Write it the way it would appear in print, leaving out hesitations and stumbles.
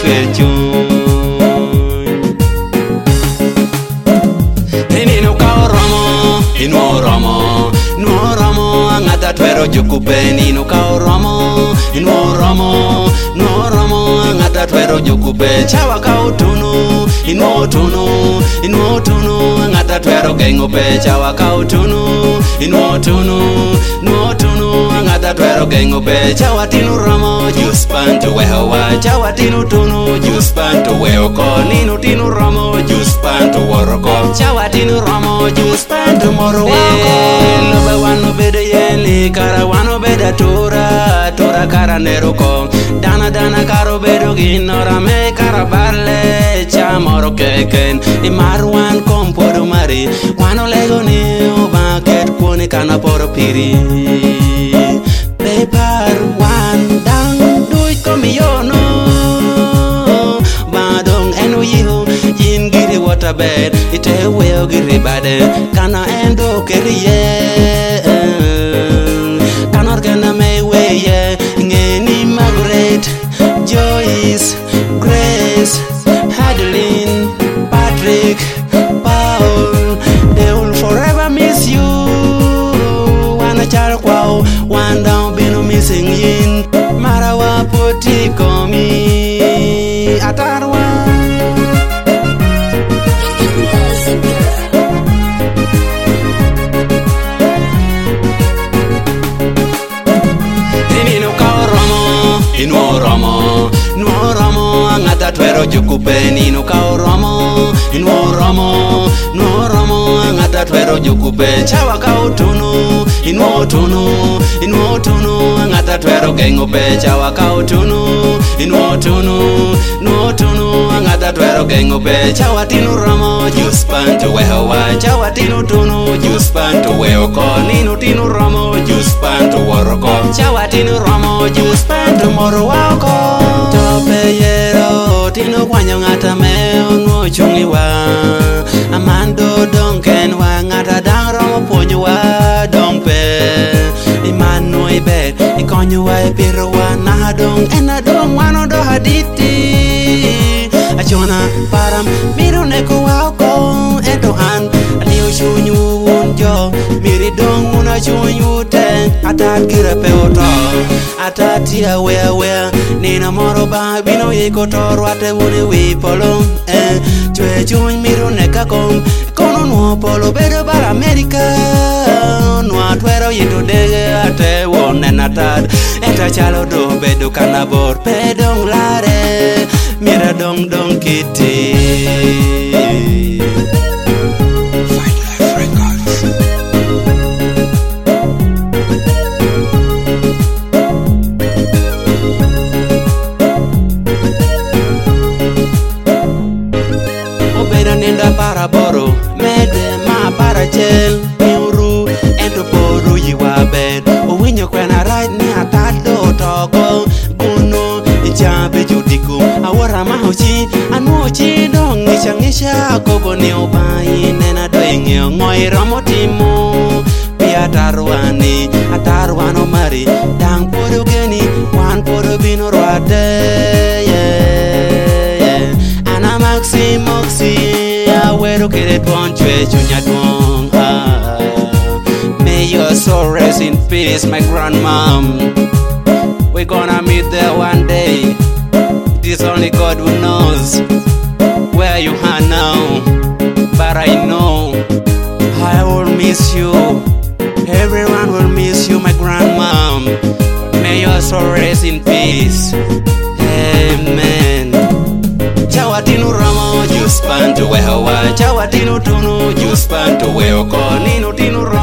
chun Nino kao romo, ino romo No romo, angata twero jukupe Nino kao romo, ino romo No romo, angata twero jukupe Chawa kao tunu, ino tunu Ino tunu, angata twero gengo pe Chawa kao tunu, ino tunu No tunu, angata twero gengo pe Chawa tinu romo, juspan to wehawa Chawa tinu tunu, juspan to weoko Nino tinu romo, juspan to waroko Chawa tinu romo, juspan to moro wako Lobe wano bede yeli, kara wano bede tura Tura kara neruko Dana dana karo bedo ginora me kara barle Cha moro keken Imarwan kom podo mari Wano lego ni ubaket kone kana poro piri Pepar wan dang duy komi yono Badong eno yiho yin giri waterbed Ite weo giri bade Kana endo keri ye Kanor kena me weye Ngeni Margaret Joyce Grace Adeline Patrick Paul They will forever miss you Wana char kwao One down bino missing yin Marawa poti komi Atarwa Inwo romo, angata twero jukupe Nino kao romo, inwo romo, angata twero jukupe Chawa kao tunu, inwo tunu Angata twero gengo pe Chawa kao tunu, inwo tunu Angata twero gengo pe Chawa tinu romo, juspan to wehawa Chawa tinu tunu, juspan to weoko Nino tinu romo, juspan to waroko Chawa tinu romo, juspan to moro wako Tope yero, tino kwanyo ngata meo Nwo chungi wa, amando donken wa Ngata dang romo ponyo wa dongpe Imano ibe, ikonyo wa ipiro wa Nahadong, enadong wano do haditi Achona param, miro neko wako Eto an, aliyo shunyu unjo Miri dong una shunyu te Atat gira peoto Atati aware Nina moro ba bino yiko toro Ate wune wipolo Chwe chuny miro neka kom Kono nuo polo bedo bar Amerika Nua twero yito dege Ate wone natad Eta chalo do bedo kanabor Pedong lare Mira dong dong kiti Nenda para boro, mede ma para chel Miuru, ento poru yiwa bed Uwinyo kwena right ni atado toko Guno, ichabe judiku Awara mahochi, anuochi dong Ngisha kobo ni ubayi Nena doingi ngoi romo timu Pia taruano mari Dang podo geni, wan podo bino roade Ana maxi Awero kere tuon chwe chunya tuon May your soul rest in peace, my grandmom We're gonna meet there one day It is only God who knows Where you are now But I know I will miss you Everyone will miss you, my grandmom May your soul rest in peace Amen Chawa tinu romo, juspan to wehawa Chawa tinu tunu, juspan to weoko Nino tinu romo